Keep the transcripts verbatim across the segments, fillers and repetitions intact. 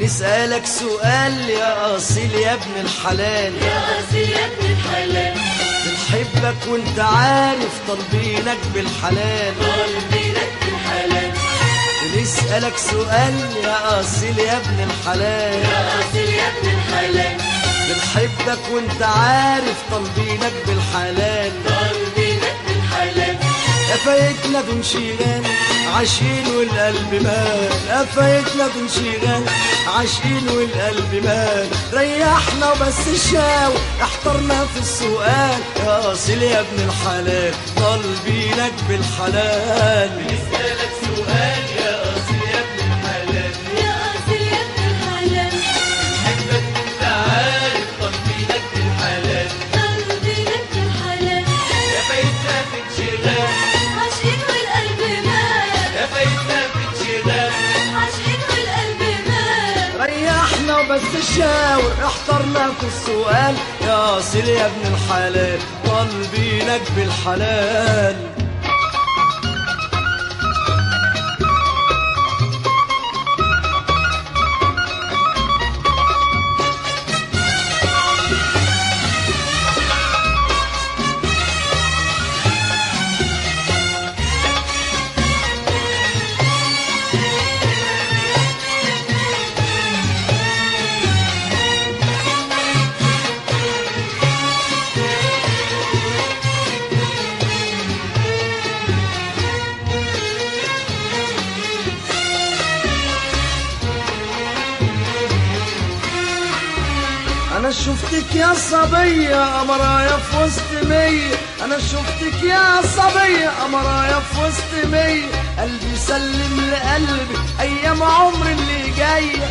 نسألك سؤال يا أصيل يا ابن الحلال، يا أصيل يا ابن الحلال، بنحبك وانت عارف طالبينك بالحلال، طالبينك بالحلال. نسألك سؤال يا أصيل يا ابن الحلال، يا أصيل يا ابن الحلال، بنحبك وانت عارف طالبينك بالحلال، طالبينك بالحلال. قفايتنا بانشغال عاشقين والقلب مال، قفايتنا بانشغال عاشقين والقلب مال، ريحنا وبس الشاور احترنا في السؤال، يا أصيل يا ابن الحلال طالبينك بالحلال. بنسألك سؤال يا أصيل يا ابن الحلال، يا أصيل يا ابن الحلال، بنحبك وانت عارف طالبينك بالحلال، طالبينك بالحلال. قفايتنا بانشغال عاشقين والقلب مال، قفايتنا بانشغال عاشقين والقلب مال، ريحنا وبس الشاور احترنا في السؤال، يا أصيل يا ابن الحلال طالبينك بالحلال. أنا شفتك يا صبية قمرايا في وسط مية، أنا شفتك يا صبية قمرايا في وسط مية، قلبي سلم لقلبي أيام عمري اللي جاية،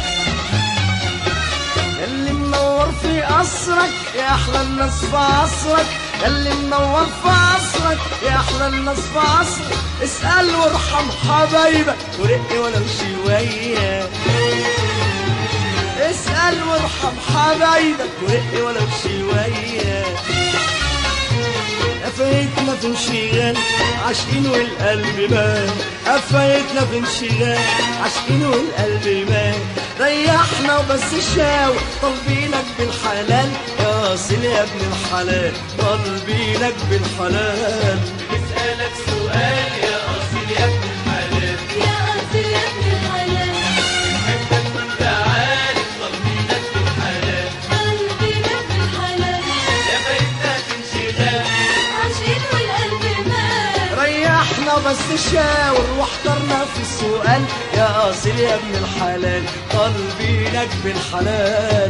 ياللي منور في قصرك يا أحلى الناس في عصرك، ياللي منور في عصرك يا أحلى الناس في عصرك، اسأل وارحم حبايبك ورقي ولو شوية، اسأل وارحم حبايبك ورقي ولو شوية، قفايتنا في انشغال عاشقين والقلب مال، قفايتنا في انشغال عاشقين والقلب مال، ريحنا وبس الشاور طالبينك بالحلال، يا أصيل يا ابن الحلال طالبينك بالحلال. بنسألك سؤال يا أصيل يا ابن الحلال، يا أصيل يا ابن الحلال، بنحبك وانت عارف طالبينك بالحلال، طالبينك بالحلال. قفايتنا بانشغال عاشقين والقلب مال، ريحنا بس الشاور واحترنا في السؤال، يا أصيل يا ابن الحلال طالبينك بالحلال.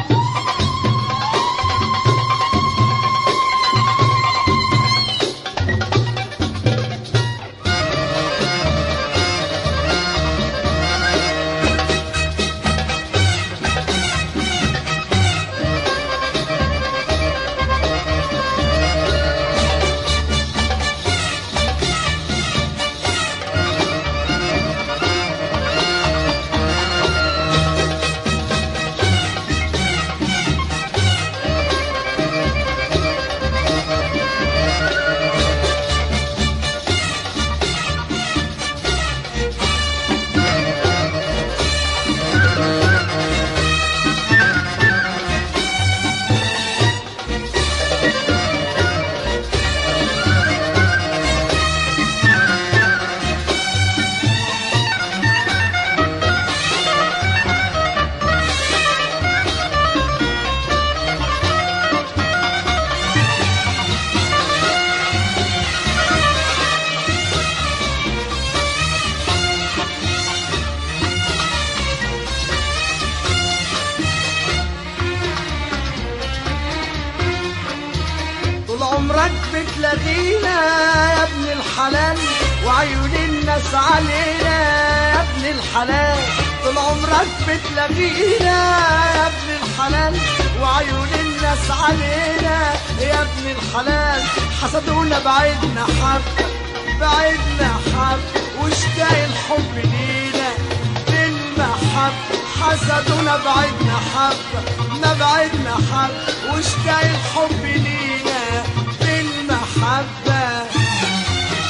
عمرك بتلاقينا يا ابن الحلال وعيون الناس علينا يا ابن الحلال، طول عمرك بتلاقينا يا ابن الحلال وعيون الناس علينا يا ابن الحلال، حسدونا بعدنا حبة بعدنا حبة واشتاق الحب لينا بالمحبة، حسدونا بعدنا حبة ما بعدنا حبة واشتاق الحب لينا بالمحبة،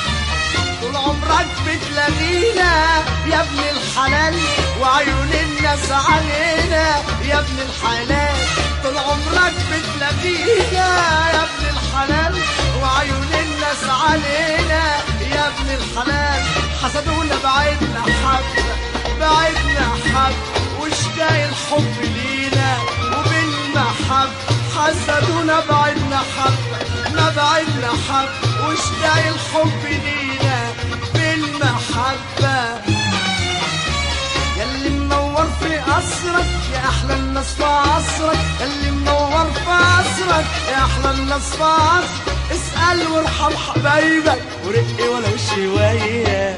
طول عمرك بتلاقينا يا ابن الحلال وعيون الناس الناس علينا يا ابن الحلال، طول عمرك بتلاقينا يا ابن الحلال، وعيون الناس علينا يا ابن الحلال، حسدونا بعدنا حبة بعدنا حب، واشتاق الحب لينا وبالمحب، حسدونا بعدنا حبة ما بعدنا حب، واشتاق الحب لينا بالمحبة. ياللي منور في قصرك يا احلى الناس في عصرك، ياللي منور في قصرك يا احلى الناس في عصرك، اسأل وارحم حبايبك ورقي ولو شوية،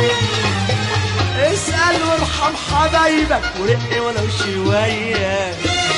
اسأل وارحم حبايبك ورقي ولو شوية.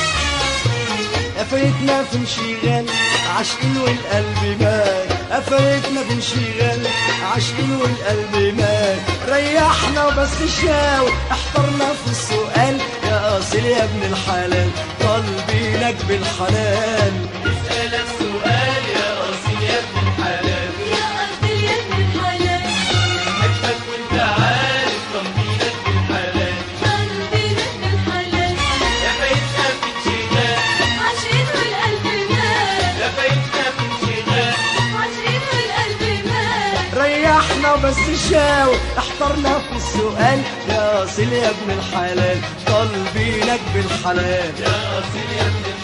قفايتنا في انشغال عاشقين والقلب مات، قفايتنا في انشغال عاشقين والقلب مات، ريحنا وبس شاور احترنا في السؤال، يا اصيل يا ابن الحلال طالبينك بالحلال. اسألك سؤال يا أصيل يا ابن الحلال، يا أصيل يا ابن الحلال، بحبك وانت عارف طالبينك بالحلال، طالبينك بالحلال. يا فايتنا في انشغال عاشقين والقلب مات، يا فايتنا في انشغال عاشقين والقلب مات، ريحنا وبس شاور احترنا في السؤال، يا اصيل يا ابن الحلال طالبينك بالحلال، يا أصيل يا ابن الحلال.